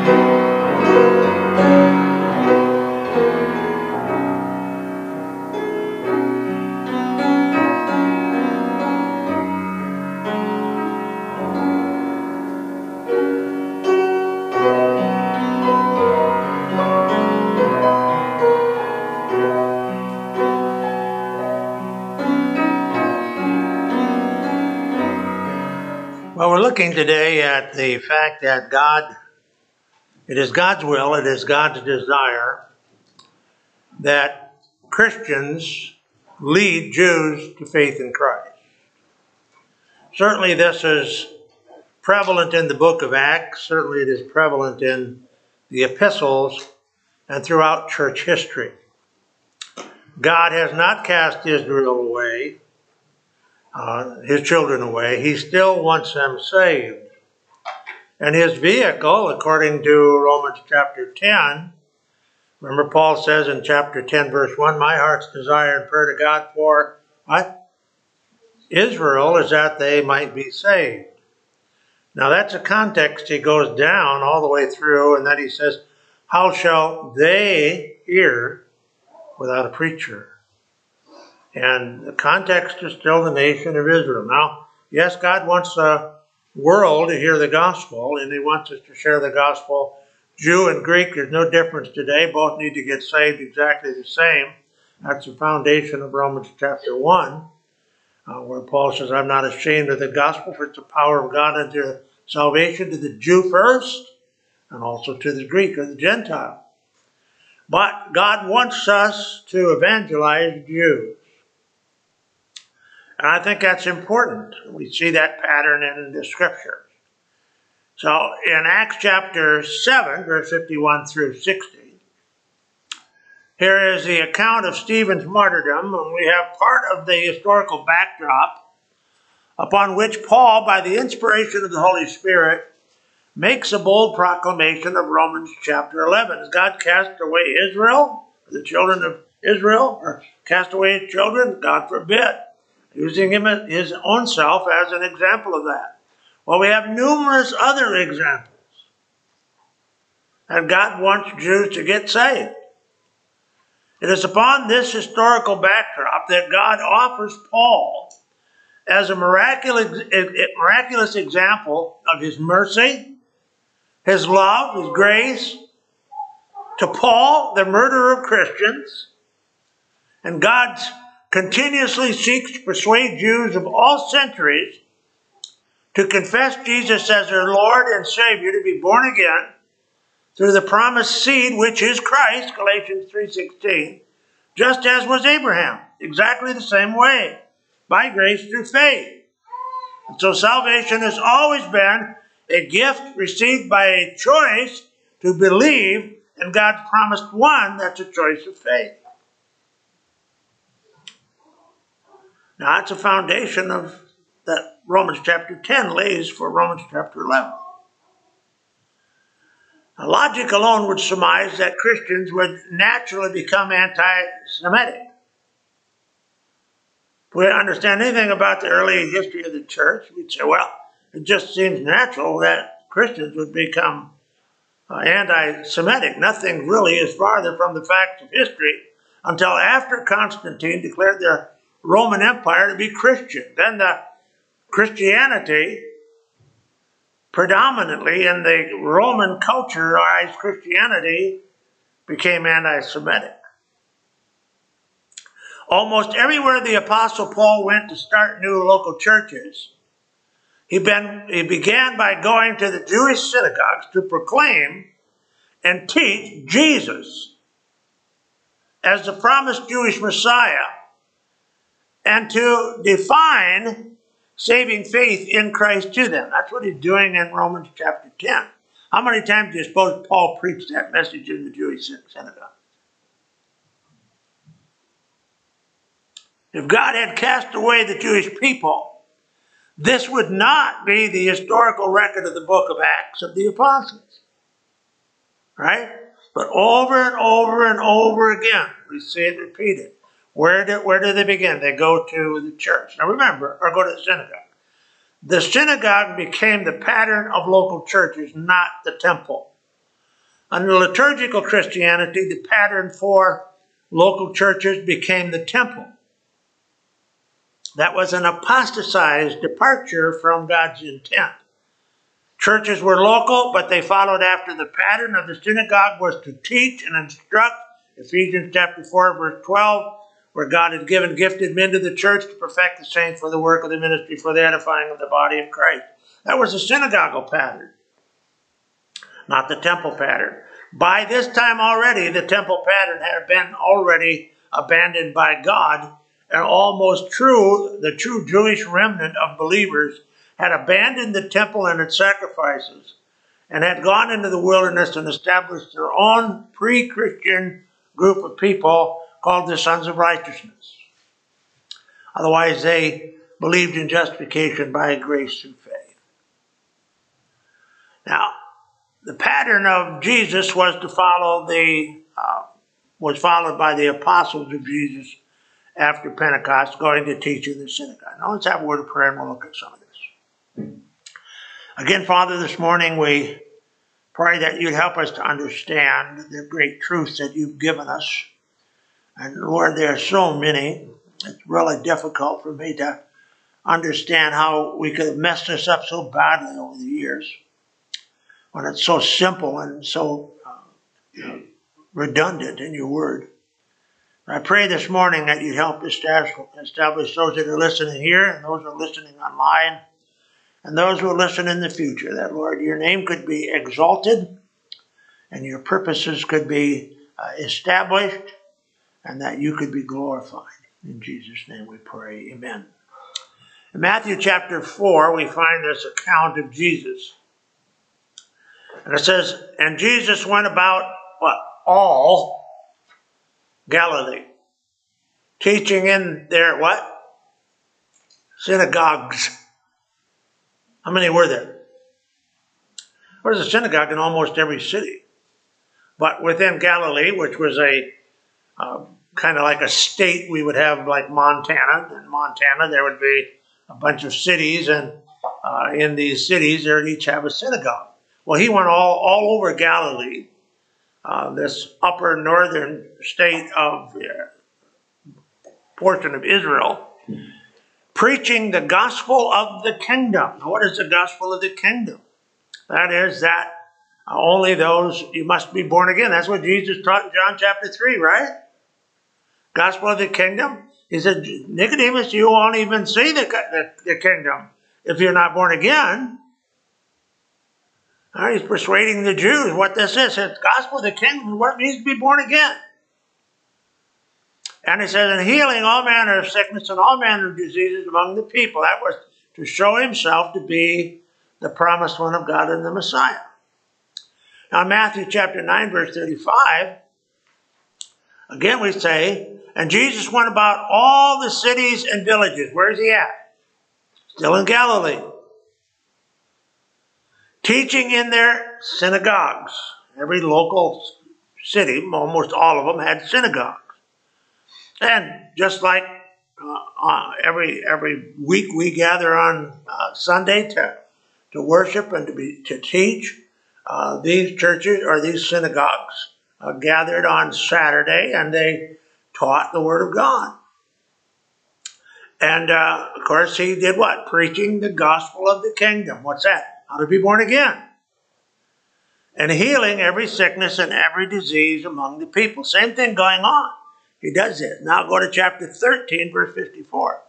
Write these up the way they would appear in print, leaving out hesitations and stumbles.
Well, we're looking today at the fact that it is God's will, it is God's desire that Christians lead Jews to faith in Christ. Certainly this is prevalent in the book of Acts, certainly it is prevalent in the epistles and throughout church history. God has not cast Israel away, his children away. He still wants them saved. And his vehicle, according to Romans chapter 10, remember Paul says in chapter 10, verse 1, my heart's desire and prayer to God for what? Israel is that they might be saved. Now that's a context he goes down all the way through, and then he says, how shall they hear without a preacher? And the context is still the nation of Israel. Now, yes, God wants the world to hear the gospel, and he wants us to share the gospel. Jew and Greek, there's no difference today. Both need to get saved exactly the same. That's the foundation of Romans chapter 1, where Paul says, I'm not ashamed of the gospel, for it's the power of God unto salvation to the Jew first, and also to the Greek or the Gentile. But God wants us to evangelize Jews. And I think that's important. We see that pattern in the scriptures. So in Acts chapter 7, verse 51 through 60, here is the account of Stephen's martyrdom, and we have part of the historical backdrop upon which Paul, by the inspiration of the Holy Spirit, makes a bold proclamation of Romans chapter 11. Has God cast away Israel, the children of Israel, or cast away his children? God forbid. Using him his own self as an example of that. Well, we have numerous other examples. And God wants Jews to get saved. It is upon this historical backdrop that God offers Paul as a miraculous example of his mercy, his love, his grace, to Paul, the murderer of Christians. And God continuously seeks to persuade Jews of all centuries to confess Jesus as their Lord and Savior, to be born again through the promised seed, which is Christ, Galatians 3:16, just as was Abraham, exactly the same way, by grace through faith. And so salvation has always been a gift received by a choice to believe in God's promised one. That's a choice of faith. Now, that's a foundation of that Romans chapter 10 lays for Romans chapter 11. Now, logic alone would surmise that Christians would naturally become anti-Semitic. If we understand anything about the early history of the church, we'd say, well, it just seems natural that Christians would become anti-Semitic. Nothing really is farther from the facts of history until after Constantine declared the Roman Empire to be Christian. Then the Christianity, predominantly in the Roman culturized Christianity, became anti-Semitic. Almost everywhere the Apostle Paul went to start new local churches, he began by going to the Jewish synagogues to proclaim and teach Jesus as the promised Jewish Messiah, and to define saving faith in Christ to them. That's what he's doing in Romans chapter 10. How many times do you suppose Paul preached that message in the Jewish synagogue? If God had cast away the Jewish people, this would not be the historical record of the book of Acts of the Apostles. Right? But over and over and over again, we see it repeated. Where do they begin? They go to the church. Now remember, or go to the synagogue. The synagogue became the pattern of local churches, not the temple. Under liturgical Christianity, the pattern for local churches became the temple. That was an apostatized departure from God's intent. Churches were local, but they followed after the pattern of the synagogue was to teach and instruct. Ephesians chapter 4, verse 12, where God had given gifted men to the church to perfect the saints for the work of the ministry, for the edifying of the body of Christ. That was the synagogal pattern, not the temple pattern. By this time already, the temple pattern had been already abandoned by God, and the true Jewish remnant of believers had abandoned the temple and its sacrifices and had gone into the wilderness and established their own pre-Christian group of people called the Sons of Righteousness. Otherwise, they believed in justification by grace and faith. Now, the pattern of Jesus was followed by the apostles of Jesus after Pentecost, going to teach in the synagogue. Now let's have a word of prayer and we'll look at some of this. Again, Father, this morning we pray that you'd help us to understand the great truths that you've given us. And Lord, there are so many. It's really difficult for me to understand how we could have messed this up so badly over the years when it's so simple and so redundant in your word. I pray this morning that you'd help establish those that are listening here and those who are listening online and those who will listen in the future, that, Lord, your name could be exalted and your purposes could be established and that you could be glorified. In Jesus' name we pray. Amen. In Matthew chapter 4, we find this account of Jesus. And it says, and Jesus went about, all Galilee, teaching in their synagogues. How many were there? There was a synagogue in almost every city. But within Galilee, which was a kind of like a state we would have like Montana. In Montana, there would be a bunch of cities, and in these cities, they would each have a synagogue. Well, he went all over Galilee, this upper northern state of portion of Israel, preaching the gospel of the kingdom. Now, what is the gospel of the kingdom? That is that only those, you must be born again. That's what Jesus taught in John chapter 3, right? Gospel of the kingdom. He said, Nicodemus, you won't even see the kingdom if you're not born again. He's persuading the Jews what this is. It's gospel of the kingdom, what it means to be born again. And he says, and healing all manner of sickness and all manner of diseases among the people. That was to show himself to be the promised one of God and the Messiah. Now, Matthew chapter 9, verse 35, again we say, and Jesus went about all the cities and villages. Where is he at? Still in Galilee. Teaching in their synagogues. Every local city, almost all of them, had synagogues. And just like every week we gather on Sunday to worship and to teach, these churches or these synagogues gathered on Saturday and they taught the Word of God. And of course he did what? Preaching the gospel of the kingdom. What's that? How to be born again. And healing every sickness and every disease among the people. Same thing going on. He does this. Now go to chapter 13, verse 54.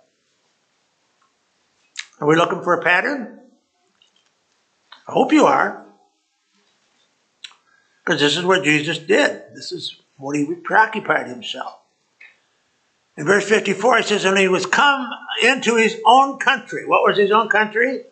Are we looking for a pattern? I hope you are. Because this is what Jesus did. This is what he preoccupied himself. In verse 54, he says, and he was come into his own country. What was his own country?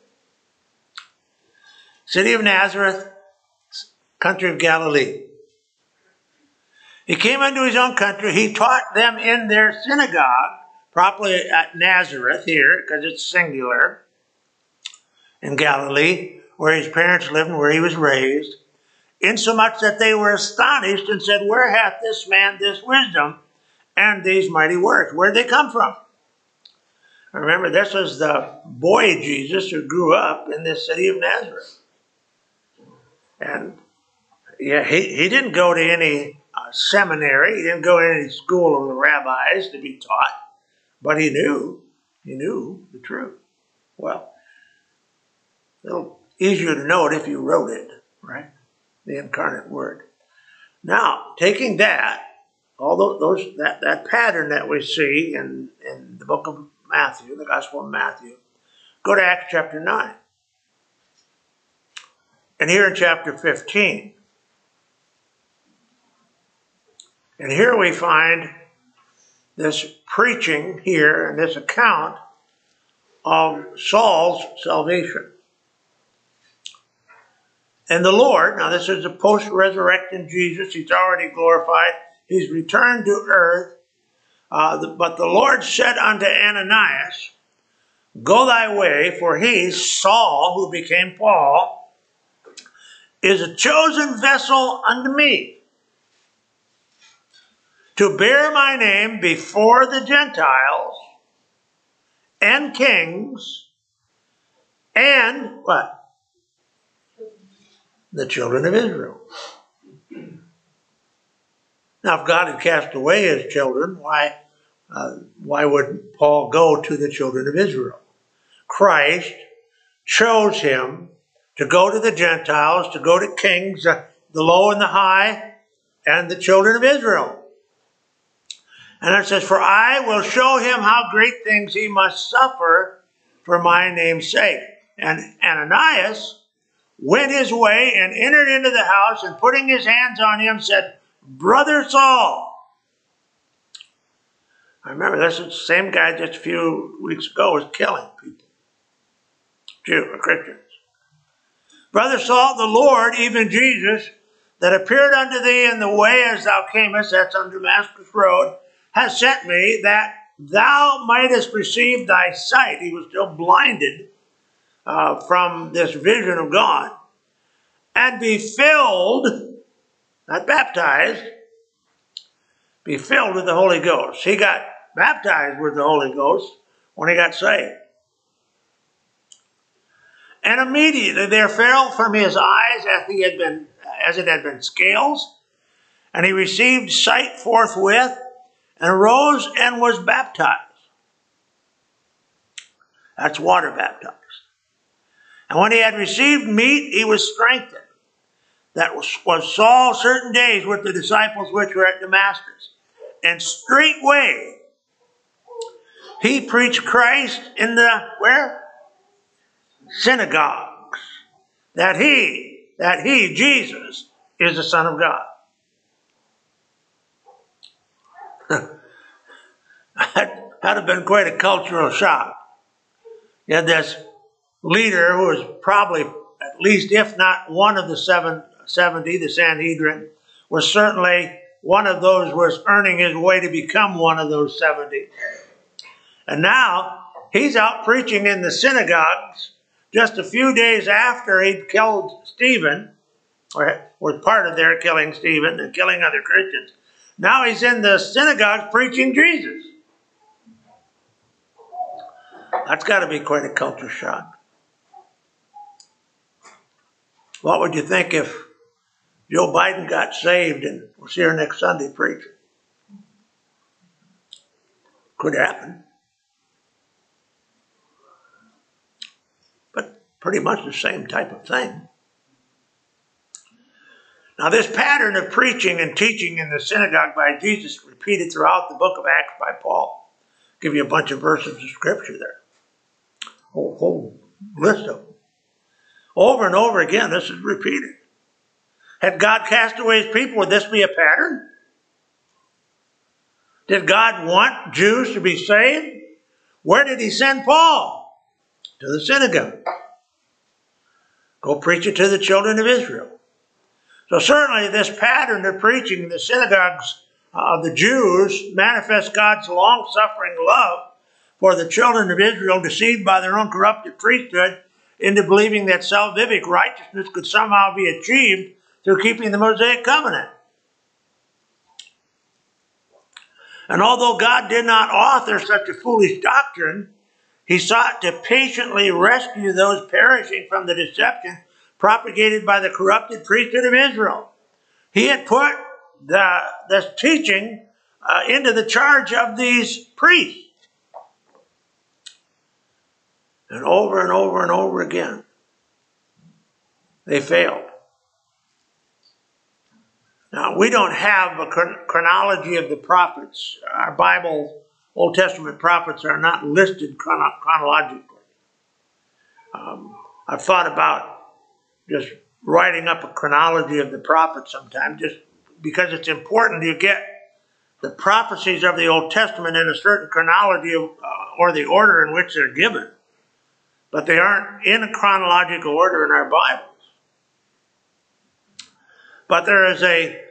City of Nazareth, country of Galilee. He came into his own country. He taught them in their synagogue, probably at Nazareth here, because it's singular, in Galilee, where his parents lived and where he was raised, insomuch that they were astonished and said, where hath this man this wisdom and these mighty works? Where did they come from? Remember, this was the boy Jesus who grew up in this city of Nazareth. And Yeah, he didn't go to any seminary. He didn't go to any school of the rabbis to be taught, but he knew the truth. Well, a little easier to know it if you wrote it, right? The incarnate word. Now, taking that, that pattern that we see in the book of Matthew, the Gospel of Matthew, go to Acts chapter 9. And here in chapter 15, and here we find this preaching here and this account of Saul's salvation. And the Lord, now this is a post-resurrected Jesus, he's already glorified, he's returned to earth, but the Lord said unto Ananias, go thy way, for he, Saul, who became Paul, is a chosen vessel unto me, to bear my name before the Gentiles and kings and what? The children of Israel. Now, if God had cast away his children, why would Paul go to the children of Israel? Christ chose him to go to the Gentiles, to go to kings, the low and the high, and the children of Israel. And it says, for I will show him how great things he must suffer for my name's sake. And Ananias went his way and entered into the house, and putting his hands on him said, Brother Saul. I remember this is the same guy just a few weeks ago was killing people, Jews or Christians. Brother Saul, the Lord, even Jesus, that appeared unto thee in the way as thou camest, that's on Damascus Road, has sent me that thou mightest receive thy sight. He was still blinded from this vision of God, and be filled, not baptized, be filled with the Holy Ghost. He got baptized with the Holy Ghost when he got saved. And immediately there fell from his eyes as it had been scales, and he received sight forthwith, and arose and was baptized. That's water baptized. And when he had received meat, he was strengthened. That was Saul certain days with the disciples which were at Damascus. And straightway he preached Christ in the, where? Synagogues. That he, Jesus, is the Son of God. That'd have been quite a cultural shock. You had this leader who was probably, at least if not one of the 70, the Sanhedrin, was certainly one of those who was earning his way to become one of those 70. And now he's out preaching in the synagogues just a few days after he'd killed Stephen, or was part of their killing Stephen and killing other Christians. Now he's in the synagogue preaching Jesus. That's got to be quite a culture shock. What would you think if Joe Biden got saved and was here next Sunday preaching? Could happen. But pretty much the same type of thing. Now, this pattern of preaching and teaching in the synagogue by Jesus repeated throughout the book of Acts by Paul. I'll give you a bunch of verses of scripture there. Whole list of them. Over and over again, this is repeated. Had God cast away his people, would this be a pattern? Did God want Jews to be saved? Where did he send Paul? To the synagogue. Go preach it to the children of Israel. So certainly this pattern of preaching in the synagogues of the Jews manifests God's long-suffering love for the children of Israel, deceived by their own corrupted priesthood into believing that salvific righteousness could somehow be achieved through keeping the Mosaic covenant. And although God did not author such a foolish doctrine, he sought to patiently rescue those perishing from the deception propagated by the corrupted priesthood of Israel. He had put this teaching into the charge of these priests. And over again, they failed. Now, we don't have a chronology of the prophets. Our Bible, Old Testament prophets are not listed chronologically. I've thought about just writing up a chronology of the prophets sometime, just because it's important you get the prophecies of the Old Testament in a certain chronology or the order in which they're given. But they aren't in a chronological order in our Bibles. But there is a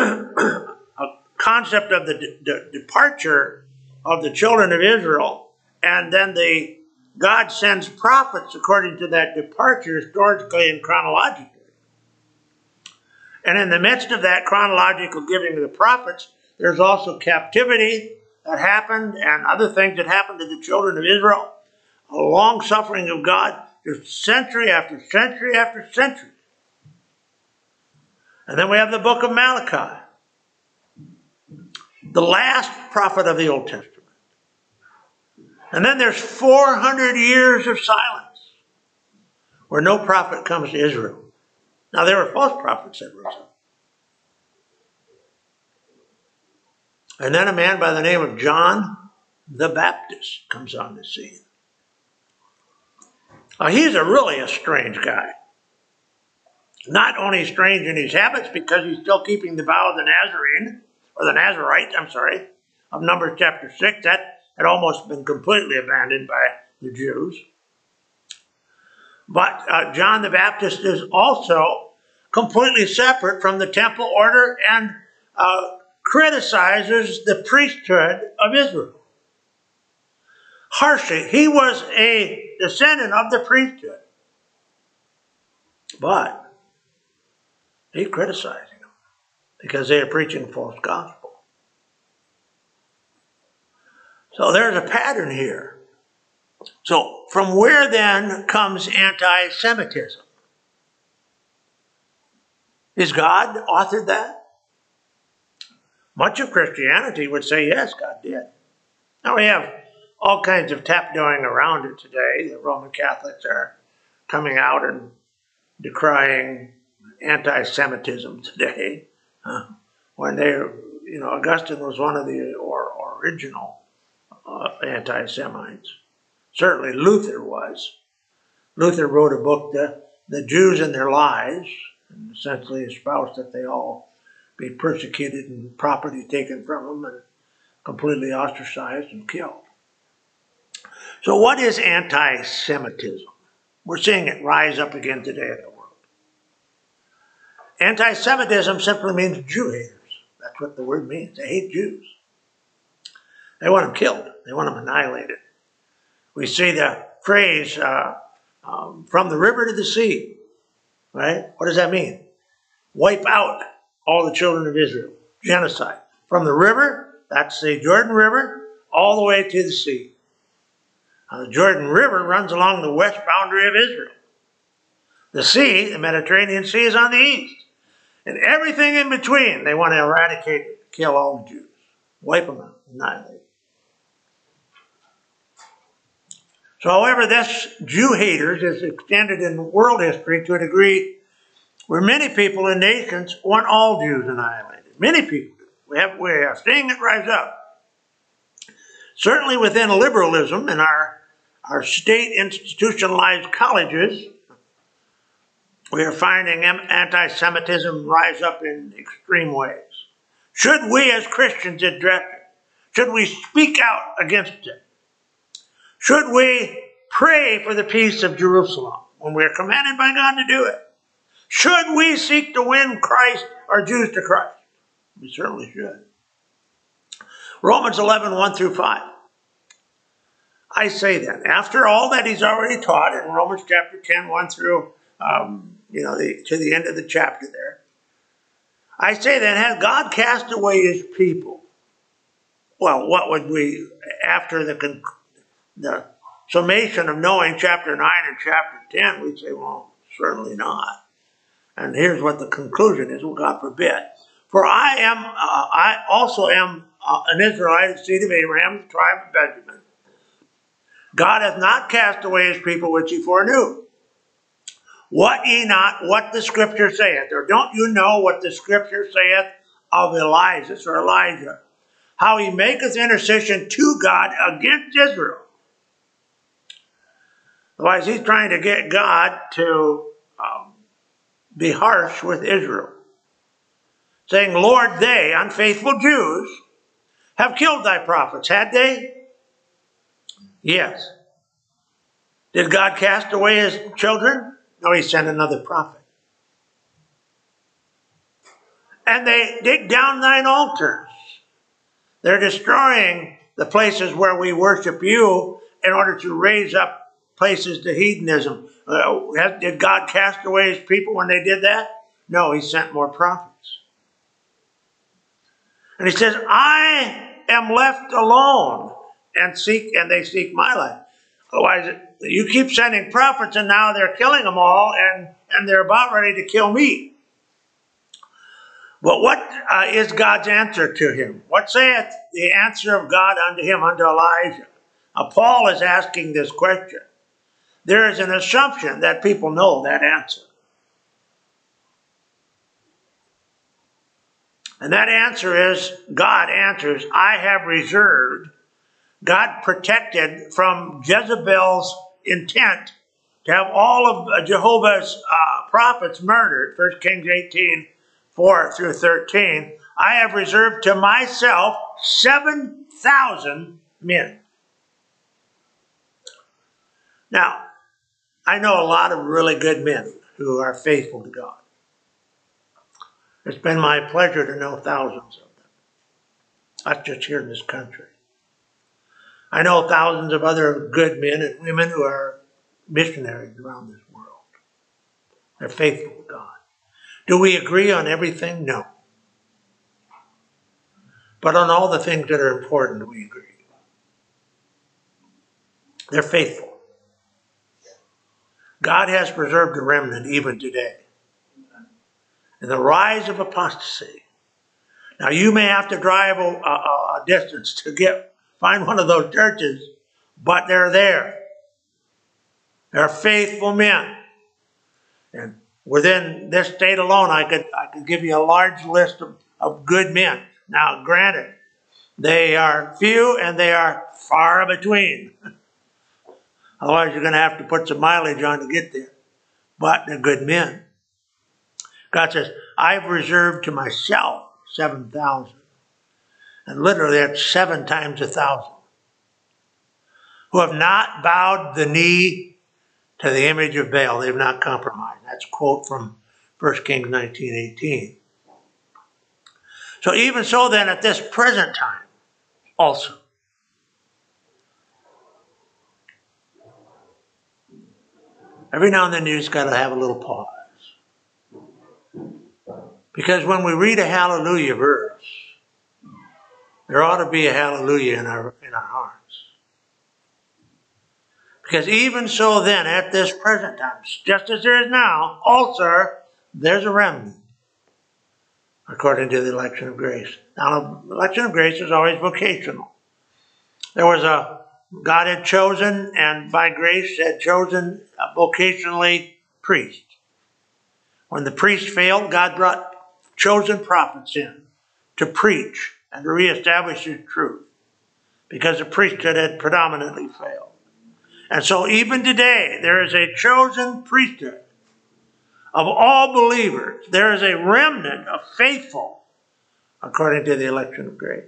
concept of the departure of the children of Israel, and then God sends prophets according to that departure, historically and chronologically. And in the midst of that chronological giving of the prophets, there's also captivity that happened and other things that happened to the children of Israel. A long suffering of God, just century after century after century. And then we have the book of Malachi, the last prophet of the Old Testament. And then there's 400 years of silence where no prophet comes to Israel. Now, there were false prophets that rose up. And then a man by the name of John the Baptist comes on the scene. He's really a strange guy. Not only strange in his habits because he's still keeping the vow of the Nazarene, or the Nazarite, of Numbers chapter 6. That had almost been completely abandoned by the Jews. But John the Baptist is also completely separate from the temple order and criticizes the priesthood of Israel. Harshly, he was a descendant of the priesthood. But he's criticizing them because they are preaching false gospel. So there's a pattern here. So from where then comes anti-Semitism? Is God authored that? Much of Christianity would say yes, God did. Now we have all kinds of tapdoing around it today. The Roman Catholics are coming out and decrying anti-Semitism today. When Augustine was one of the original anti-Semites. Certainly Luther was. Luther wrote a book, The Jews and Their Lies, and essentially espoused that they all be persecuted and property taken from them and completely ostracized and killed. So what is anti-Semitism? We're seeing it rise up again today in the world. Anti-Semitism simply means Jew haters. That's what the word means. They hate Jews. They want them killed. They want them annihilated. We see the phrase, from the river to the sea, right? What does that mean? Wipe out all the children of Israel. Genocide. From the river, that's the Jordan River, all the way to the sea. Now, the Jordan River runs along the west boundary of Israel. The sea, the Mediterranean Sea, is on the east. And everything in between, they want to eradicate, kill all the Jews. Wipe them out, annihilate. So, however, this Jew haters is extended in world history to a degree where many people and nations want all Jews annihilated. Many people do. We are seeing it rise up. Certainly within liberalism in our state institutionalized colleges, we are finding anti-Semitism rise up in extreme ways. Should we as Christians address it? Should we speak out against it? Should we pray for the peace of Jerusalem when we are commanded by God to do it? Should we seek to win Christ or Jews to Christ? We certainly should. Romans 11, 1 through 5. I say then, after all that he's already taught in Romans chapter 10, 1 through, to the end of the chapter there. I say then, has God cast away his people? Well, what would we, after the summation of knowing chapter 9 and chapter 10, we'd say, well, certainly not. And here's what the conclusion is, well, God forbid. For I also am an Israelite, the seed of Abraham, the tribe of Benjamin. God hath not cast away his people which he foreknew. Wot ye not what the scripture saith? Or don't you know what the scripture saith of Elijah or Elijah? How he maketh intercession to God against Israel. Otherwise, he's trying to get God to be harsh with Israel. Saying, Lord, they, unfaithful Jews, have killed thy prophets. Had they? Yes. Did God cast away his children? No, he sent another prophet. And they dig down thine altars. They're destroying the places where we worship you in order to raise up places to heathenism. Did God cast away his people when they did that? No, he sent more prophets. And he says, I am left alone and they seek my life. Otherwise, you keep sending prophets and now they're killing them all and they're about ready to kill me. But what is God's answer to him? What saith the answer of God unto him, unto Elijah? Now, Paul is asking this question. There is an assumption that people know that answer. And that answer is, God answers, I have reserved. God protected from Jezebel's intent to have all of Jehovah's prophets murdered. 1 Kings 18:4-13. I have reserved to myself 7,000 men. Now, I know a lot of really good men who are faithful to God. It's been my pleasure to know thousands of them. Not just here in this country. I know thousands of other good men and women who are missionaries around this world. They're faithful to God. Do we agree on everything? No. But on all the things that are important, we agree. They're faithful. God has preserved a remnant even today. And the rise of apostasy. Now, you may have to drive a distance to find one of those churches, but they're there. They're faithful men. And within this state alone, I could give you a large list of good men. Now, granted, they are few and they are far between. Otherwise, you're going to have to put some mileage on to get there. But they're good men. God says, I've reserved to myself 7,000. And literally, that's 7 times 1,000. Who have not bowed the knee to the image of Baal. They've not compromised. That's a quote from 1 Kings 19:18. So even so then, at this present time, also, every now and then you just got to have a little pause. Because when we read a hallelujah verse, there ought to be a hallelujah in our hearts. Because even so then, at this present time, just as there is now, also there's a remnant, according to the election of grace. Now, the election of grace is always vocational. God had chosen, and by grace had chosen vocationally priests. When the priest failed, God brought chosen prophets in to preach and to reestablish his truth, because the priesthood had predominantly failed. And so even today, there is a chosen priesthood of all believers. There is a remnant of faithful, according to the election of grace.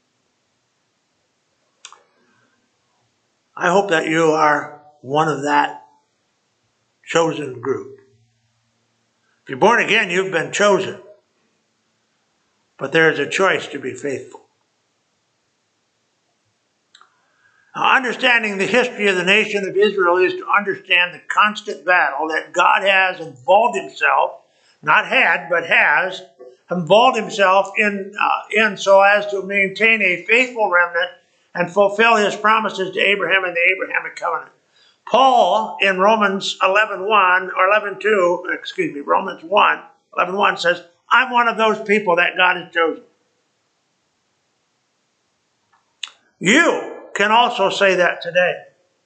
I hope that you are one of that chosen group. If you're born again, you've been chosen. But there is a choice to be faithful. Now, understanding the history of the nation of Israel is to understand the constant battle that God has involved himself, not had, but has involved himself in so as to maintain a faithful remnant and fulfill his promises to Abraham and the Abrahamic covenant. Paul in Romans 11:1 or 11:2, excuse me, Romans 1:11 says, I'm one of those people that God has chosen. You can also say that today.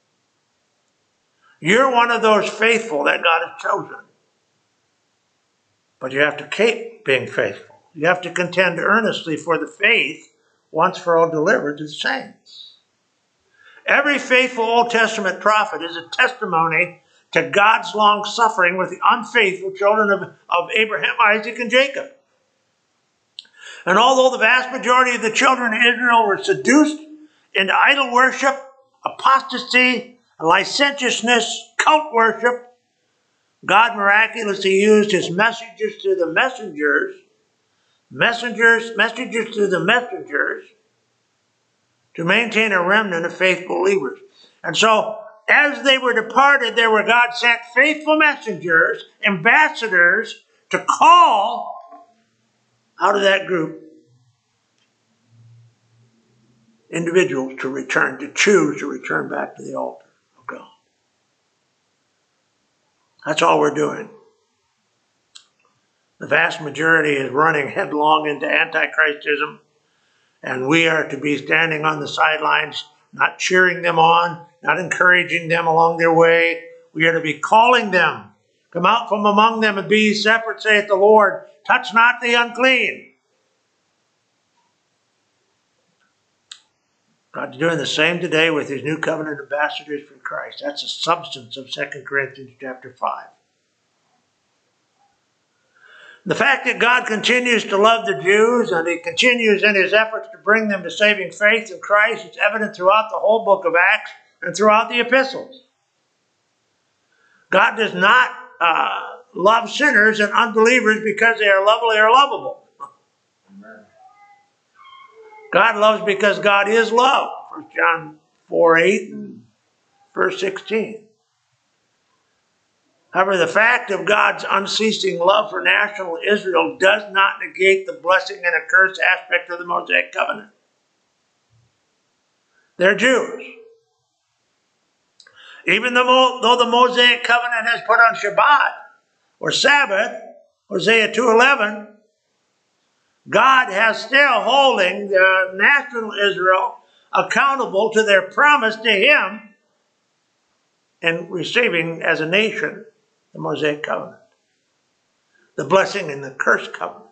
You're one of those faithful that God has chosen. But you have to keep being faithful. You have to contend earnestly for the faith once for all delivered to the saints. Every faithful Old Testament prophet is a testimony to God's long suffering with the unfaithful children of Abraham, Isaac, and Jacob. And although the vast majority of the children of Israel were seduced into idol worship, apostasy, licentiousness, cult worship, God miraculously used his messages to the messengers to the messengers to maintain a remnant of faithful believers. And so, as they were departed, there were God sent faithful messengers, ambassadors, to call out of that group individuals to return, to choose to return back to the altar of God. That's all we're doing. The vast majority is running headlong into antichristism, and we are to be standing on the sidelines, not cheering them on, not encouraging them along their way. We are to be calling them. Come out from among them and be ye separate, saith the Lord. Touch not the unclean. God's doing the same today with his new covenant ambassadors for Christ. That's the substance of 2 Corinthians chapter 5. The fact that God continues to love the Jews and he continues in his efforts to bring them to saving faith in Christ is evident throughout the whole book of Acts and throughout the epistles. God does not love sinners and unbelievers because they are lovely or lovable. Amen. God loves because God is love. 1 John 4:8 and verse 16. However, the fact of God's unceasing love for national Israel does not negate the blessing and a curse aspect of the Mosaic covenant. They're Jews. Even though the Mosaic covenant has put on Shabbat or Sabbath, Hosea 2:11, God has still holding the national Israel accountable to their promise to him and receiving as a nation the Mosaic covenant, the blessing and the curse covenant.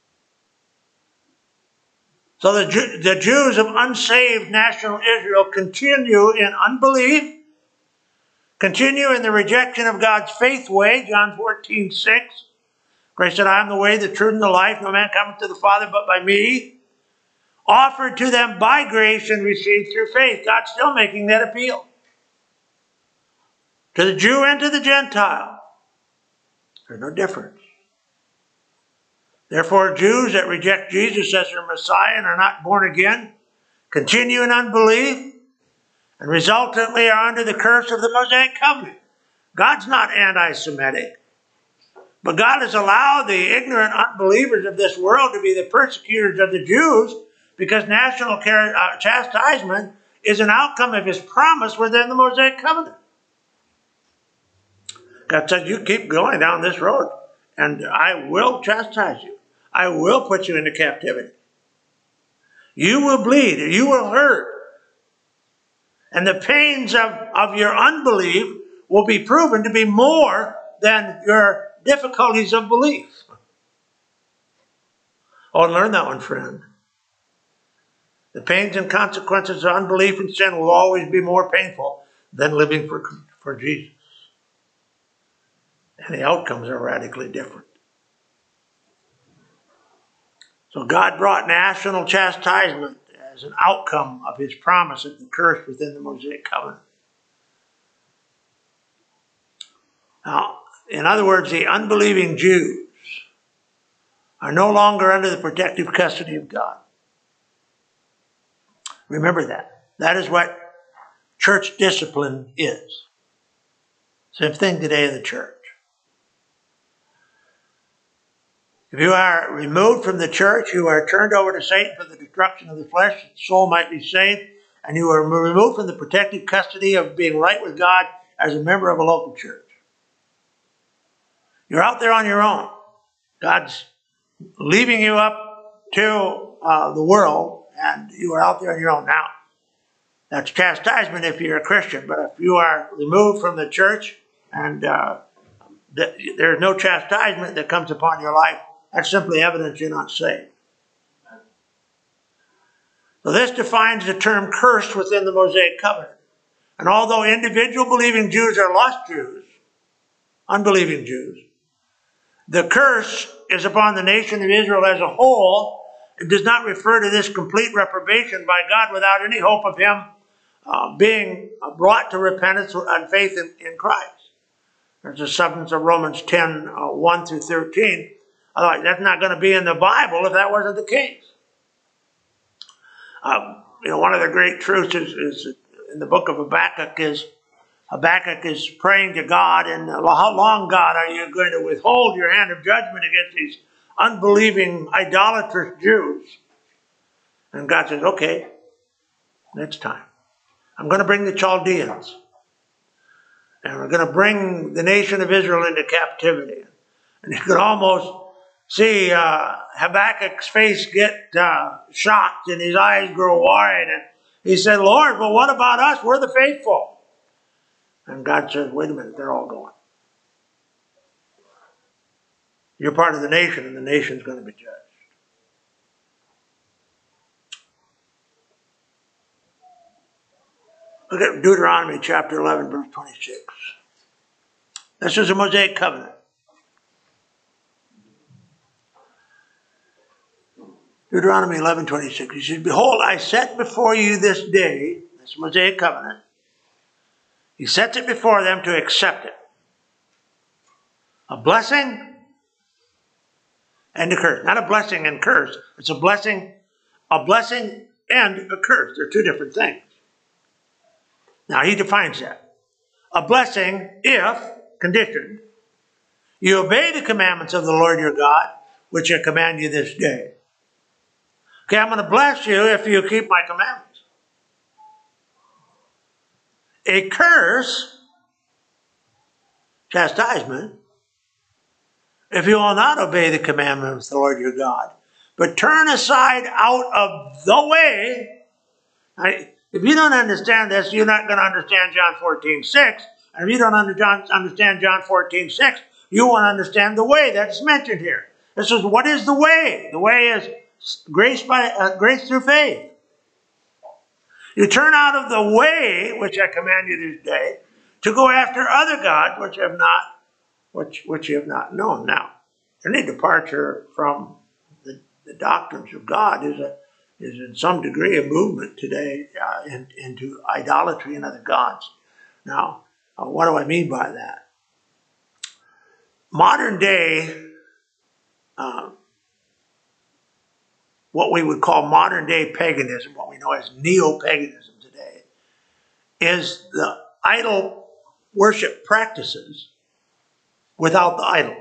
So the Jews of unsaved national Israel continue in unbelief, continue in the rejection of God's faith way, John 14:6. Christ said, I am the way, the truth, and the life. No man cometh to the Father but by me. Offered to them by grace and received through faith. God's still making that appeal. To the Jew and to the Gentile. There's no difference. Therefore, Jews that reject Jesus as their Messiah and are not born again continue in unbelief and resultantly are under the curse of the Mosaic covenant. God's not anti-Semitic, but God has allowed the ignorant unbelievers of this world to be the persecutors of the Jews because national chastisement is an outcome of his promise within the Mosaic covenant. God said, you keep going down this road, and I will chastise you. I will put you into captivity. You will bleed, you will hurt. And the pains of your unbelief will be proven to be more than your difficulties of belief. Oh, learn that one, friend. The pains and consequences of unbelief and sin will always be more painful than living for Jesus. And the outcomes are radically different. So God brought national chastisement as an outcome of his promise of the curse within the Mosaic covenant. Now, in other words, the unbelieving Jews are no longer under the protective custody of God. Remember that. That is what church discipline is. Same thing today in the church. If you are removed from the church, you are turned over to Satan for the destruction of the flesh, that the soul might be saved, and you are removed from the protective custody of being right with God, as a member of a local church. You're out there on your own. God's leaving you up to the world, and you are out there on your own. Now, that's chastisement if you're a Christian, but if you are removed from the church and there's no chastisement that comes upon your life, that's simply evidence you're not saved. So this defines the term cursed within the Mosaic covenant. And although individual believing Jews are lost Jews, unbelieving Jews, the curse is upon the nation of Israel as a whole. It does not refer to this complete reprobation by God without any hope of him being brought to repentance and faith in Christ. There's the substance of Romans 10, 1 through 13. Otherwise, that's not going to be in the Bible if that wasn't the case. One of the great truths is in the book of Habakkuk is praying to God, and how long, God, are you going to withhold your hand of judgment against these unbelieving, idolatrous Jews? And God says, okay, it's time. I'm going to bring the Chaldeans, and we're going to bring the nation of Israel into captivity. And you could almost see Habakkuk's face get shocked and his eyes grow wide. And he said, Lord, but what about us? We're the faithful. And God says, wait a minute, they're all going. You're part of the nation, and the nation's going to be judged. Look at Deuteronomy chapter 11, verse 26. This is a Mosaic covenant. Deuteronomy 11:26. He says, behold, I set before you this day, this Mosaic covenant. He sets it before them to accept it. A blessing and a curse. Not a blessing and curse. It's a blessing and a curse. They're two different things. Now he defines that. A blessing if, conditioned, you obey the commandments of the Lord your God, which I command you this day. Okay, I'm going to bless you if you keep my commandments. A curse, chastisement, if you will not obey the commandments of the Lord your God, but turn aside out of the way. If you don't understand this, you're not going to understand John 14:6. And if you don't understand John 14:6, you won't understand the way that's mentioned here. This is what is the way. The way is grace through faith. You turn out of the way, which I command you this day, to go after other gods which you have not known. Now, any departure from the doctrines of God is in some degree a movement today into idolatry and other gods. Now, what do I mean by that? Modern day, what we would call modern day paganism, what we know as neo-paganism today, is the idol worship practices without the idol.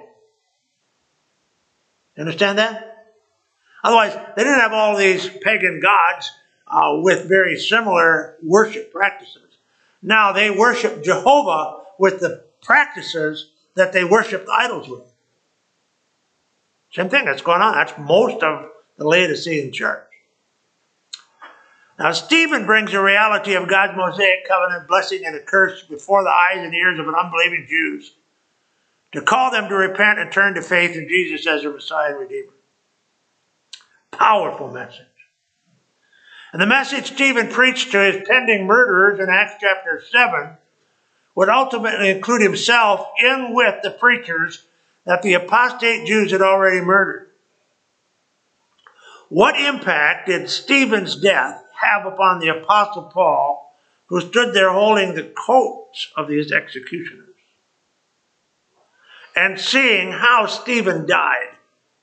You understand that? Otherwise, they didn't have all these pagan gods with very similar worship practices. Now they worship Jehovah with the practices that they worship the idols with. Same thing that's going on. That's most of the Laodicean church. Now Stephen brings the reality of God's Mosaic covenant blessing and a curse before the eyes and ears of an unbelieving Jews to call them to repent and turn to faith in Jesus as their Messiah and Redeemer. Powerful message. And the message Stephen preached to his pending murderers in Acts chapter 7 would ultimately include himself in with the preachers that the apostate Jews had already murdered. What impact did Stephen's death have upon the Apostle Paul, who stood there holding the coats of these executioners? And seeing how Stephen died,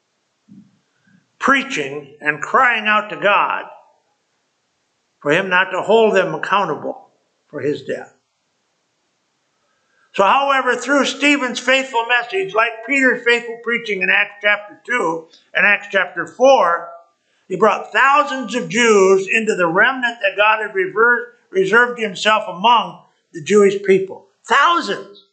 preaching and crying out to God for him not to hold them accountable for his death. So, however, through Stephen's faithful message, like Peter's faithful preaching in Acts chapter 2 and Acts chapter 4, he brought thousands of Jews into the remnant that God had reserved himself among the Jewish people. Thousands.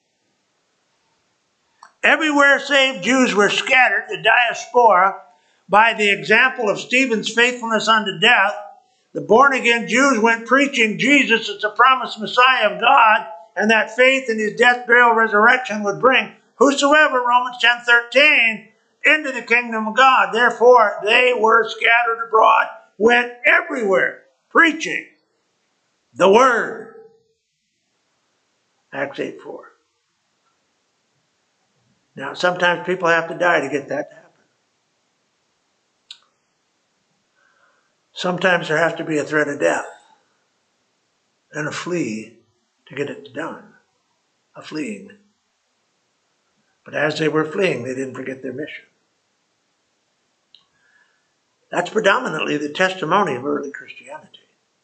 Everywhere save Jews were scattered, the diaspora, by the example of Stephen's faithfulness unto death. The born-again Jews went preaching Jesus as the promised Messiah of God, and that faith in his death, burial, resurrection would bring whosoever, Romans 10:13, into the kingdom of God. Therefore, they were scattered abroad, went everywhere, preaching the word. Acts 8:4. Now, sometimes people have to die to get that to happen. Sometimes there has to be a threat of death and a flee to get it done. A fleeing. But as they were fleeing, they didn't forget their mission. That's predominantly the testimony of early Christianity.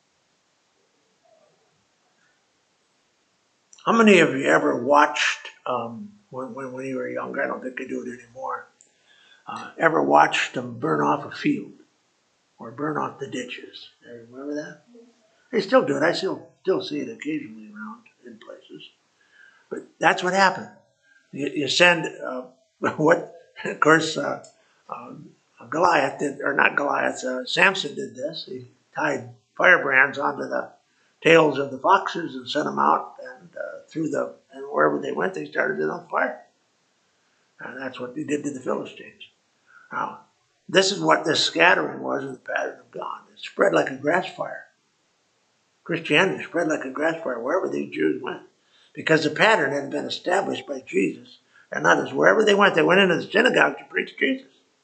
How many of you ever watched, when you were younger, I don't think they do it anymore, ever watched them burn off a field or burn off the ditches? Remember that? They still do it. I still see it occasionally around in places. But that's what happened. You send, of course, Goliath did, or not Goliath, Samson did this. He tied firebrands onto the tails of the foxes and sent them out, and and wherever they went, they started it on fire. And that's what he did to the Philistines. Now, this is what this scattering was in the pattern of God. It spread like a grass fire. Christianity spread like a grass fire wherever these Jews went, because the pattern had been established by Jesus and others. Wherever they went into the synagogue to preach Jesus.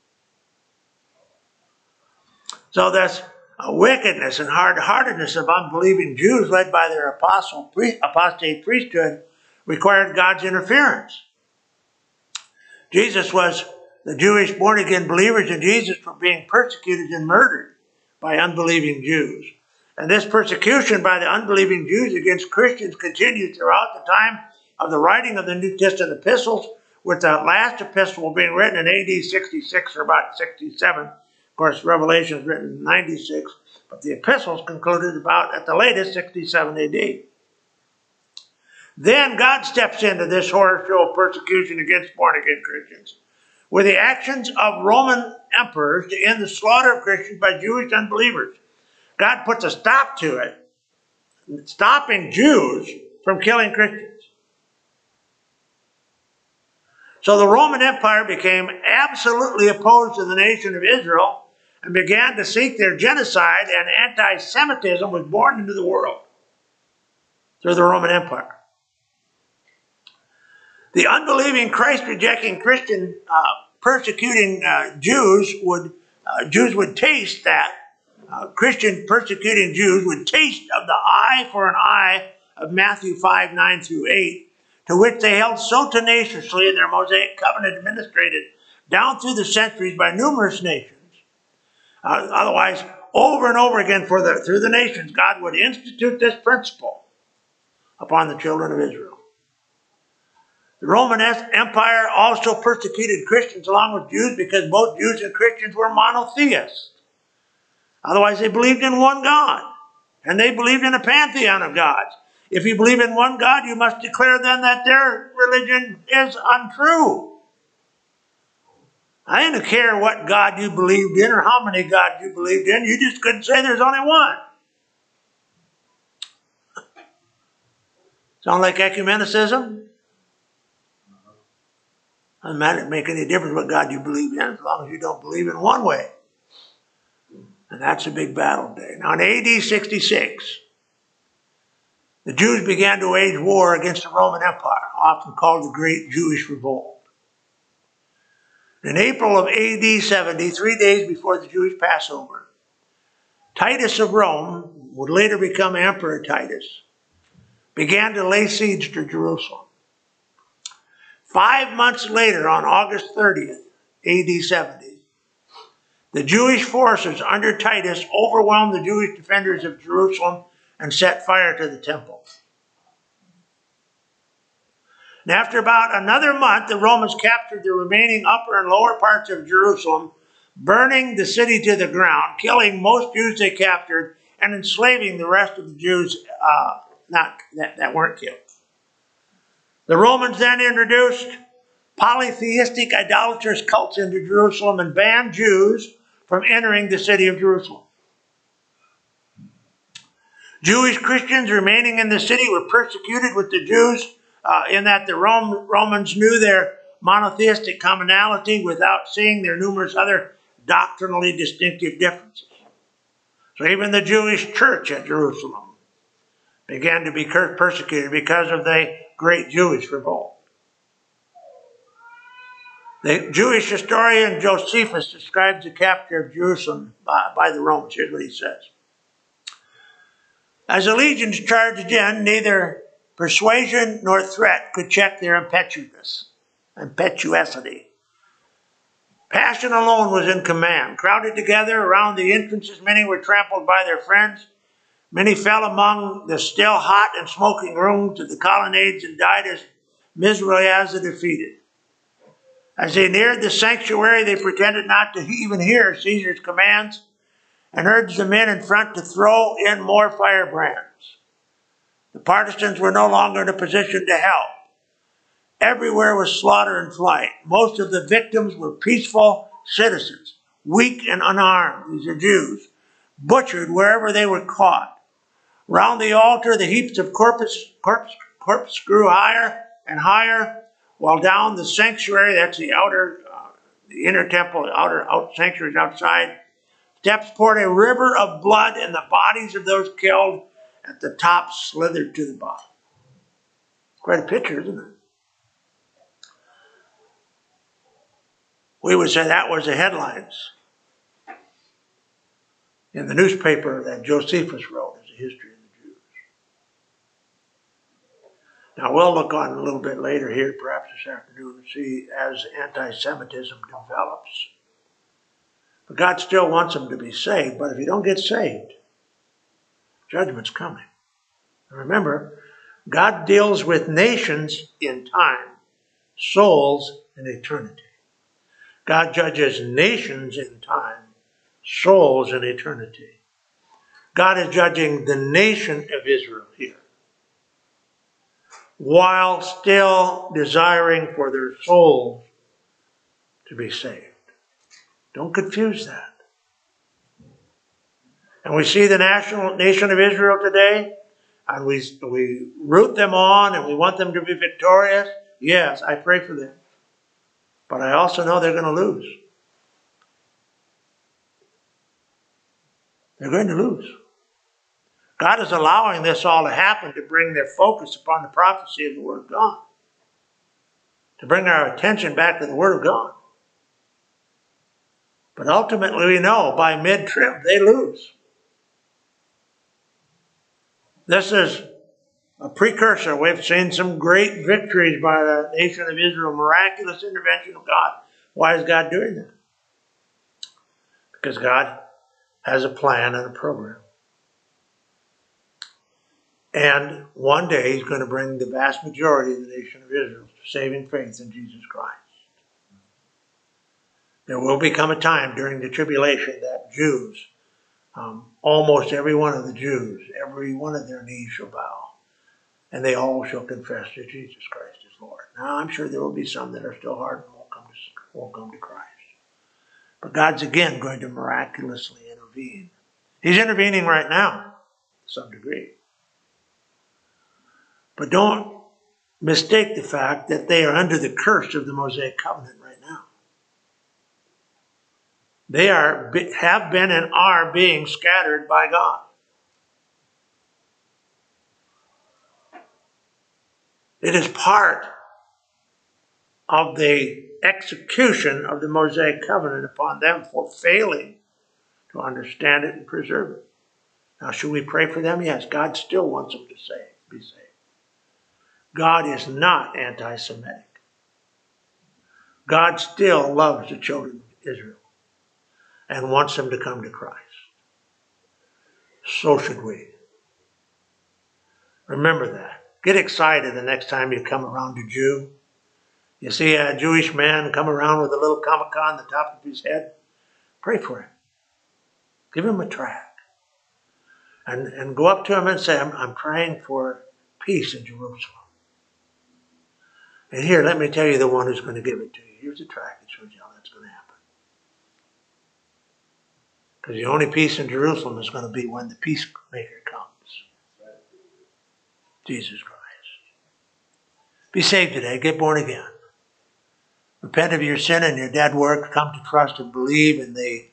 So that's a wickedness and hard-heartedness of unbelieving Jews led by their apostate priesthood required God's interference. The Jewish born-again believers in Jesus were being persecuted and murdered by unbelieving Jews. And this persecution by the unbelieving Jews against Christians continued throughout the time of the writing of the New Testament epistles, with the last epistle being written in AD 66 or about 67. Of course, Revelation is written in 96, but the epistles concluded about, at the latest, 67 AD. Then God steps into this horror show of persecution against born-again Christians with the actions of Roman emperors to end the slaughter of Christians by Jewish unbelievers. God puts a stop to it, stopping Jews from killing Christians. So the Roman Empire became absolutely opposed to the nation of Israel and began to seek their genocide, and anti-Semitism was born into the world through the Roman Empire. The unbelieving, Christ-rejecting Christian persecuting Jews would taste that. Christian persecuting Jews would taste of the eye for an eye of Matthew 5:9-8, to which they held so tenaciously in their Mosaic covenant administrated down through the centuries by numerous nations. Otherwise, over and over again through the nations, God would institute this principle upon the children of Israel. The Roman Empire also persecuted Christians along with Jews because both Jews and Christians were monotheists. Otherwise, they believed in one God, and they believed in a pantheon of gods. If you believe in one God, you must declare then that their religion is untrue. I didn't care what God you believed in or how many gods you believed in. You just couldn't say there's only one. Sound like ecumenicism? Doesn't make any difference what God you believe in as long as you don't believe in one way. And that's a big battle day. Now in AD 66, the Jews began to wage war against the Roman Empire, often called the Great Jewish Revolt. In April of AD 70, 3 days before the Jewish Passover, Titus of Rome, would later become Emperor Titus, began to lay siege to Jerusalem. 5 months later, on August 30th, AD 70, the Jewish forces under Titus overwhelmed the Jewish defenders of Jerusalem and set fire to the temple. And after about another month, the Romans captured the remaining upper and lower parts of Jerusalem, burning the city to the ground, killing most Jews they captured, and enslaving the rest of the Jews that weren't killed. The Romans then introduced polytheistic idolatrous cults into Jerusalem and banned Jews from entering the city of Jerusalem. Jewish Christians remaining in the city were persecuted with the Jews in that the Romans knew their monotheistic commonality without seeing their numerous other doctrinally distinctive differences. So even the Jewish church at Jerusalem began to be persecuted because of the great Jewish revolt. The Jewish historian Josephus describes the capture of Jerusalem by the Romans. Here's what he says. As the legions charged in, neither persuasion nor threat could check their impetuosity. Passion alone was in command. Crowded together around the entrances, many were trampled by their friends. Many fell among the still hot and smoking rooms of the colonnades and died as miserably as the defeated. As they neared the sanctuary, they pretended not to even hear Caesar's commands and urged the men in front to throw in more firebrands. The partisans were no longer in a position to help. Everywhere was slaughter and flight. Most of the victims were peaceful citizens, weak and unarmed. These are Jews, butchered wherever they were caught. Round the altar, the heaps of corpse grew higher and higher, while down the sanctuary, that's the inner temple, the outer sanctuaries outside, steps poured a river of blood, and the bodies of those killed at the top slithered to the bottom. Quite a picture, isn't it? We would say that was the headlines in the newspaper that Josephus wrote as a history of the Jews. Now we'll look on a little bit later here, perhaps this afternoon, and see as anti-Semitism develops. But God still wants them to be saved, but if you don't get saved, judgment's coming. And remember, God deals with nations in time, souls in eternity. God judges nations in time, souls in eternity. God is judging the nation of Israel here, while still desiring for their souls to be saved. Don't confuse that. And we see the nation of Israel today, and we root them on, and we want them to be victorious. Yes, I pray for them. But I also know they're going to lose. They're going to lose. God is allowing this all to happen to bring their focus upon the prophecy of the Word of God. To bring our attention back to the Word of God. But ultimately we know by mid-trib they lose. This is a precursor. We've seen some great victories by the nation of Israel, miraculous intervention of God. Why is God doing that? Because God has a plan and a program. And one day He's going to bring the vast majority of the nation of Israel to saving faith in Jesus Christ. There will become a time during the tribulation that Jews, almost every one of the Jews, every one of their knees shall bow. And they all shall confess that Jesus Christ is Lord. Now, I'm sure there will be some that are still hard and won't come to Christ. But God's again going to miraculously intervene. He's intervening right now, to some degree. But don't mistake the fact that they are under the curse of the Mosaic covenant right now. They have been and are being scattered by God. It is part of the execution of the Mosaic covenant upon them for failing to understand it and preserve it. Now, should we pray for them? Yes, God still wants them to be saved. God is not anti-Semitic. God still loves the children of Israel and wants them to come to Christ. So should we. Remember that. Get excited the next time you come around a Jew. You see a Jewish man come around with a little yarmulke on the top of his head. Pray for him. Give him a tract. And go up to him and say, I'm praying for peace in Jerusalem. And here, let me tell you the one who's going to give it to you. Here's a tract that shows you how that's going to happen. Because the only peace in Jerusalem is going to be when the peacemaker comes. Jesus Christ. Be saved today. Get born again. Repent of your sin and your dead works. Come to trust and believe in the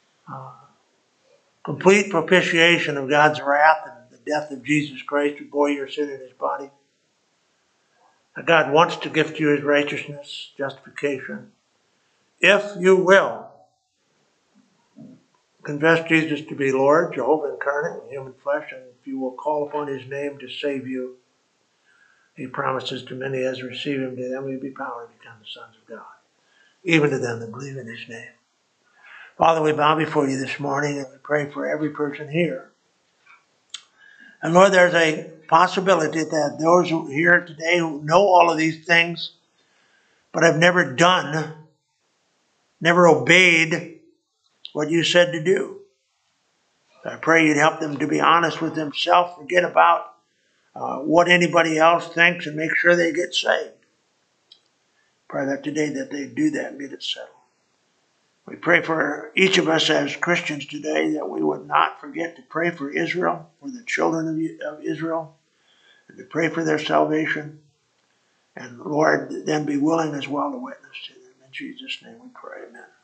complete propitiation of God's wrath and the death of Jesus Christ who bore your sin in his body. Now God wants to gift you his righteousness, justification. If you will confess Jesus to be Lord, Jehovah incarnate in human flesh, and if you will call upon his name to save you, he promises to many as receive him, to them will be power to become the sons of God, even to them that believe in his name. Father, we bow before you this morning and we pray for every person here. And Lord, there's a possibility that those who are here today who know all of these things, but have never done, never obeyed what you said to do. I pray you'd help them to be honest with themselves, forget about what anybody else thinks, and make sure they get saved. Pray that today that they do that and get it settled. We pray for each of us as Christians today that we would not forget to pray for Israel, for the children of Israel, and to pray for their salvation. And Lord, then be willing as well to witness to them. In Jesus' name we pray, amen.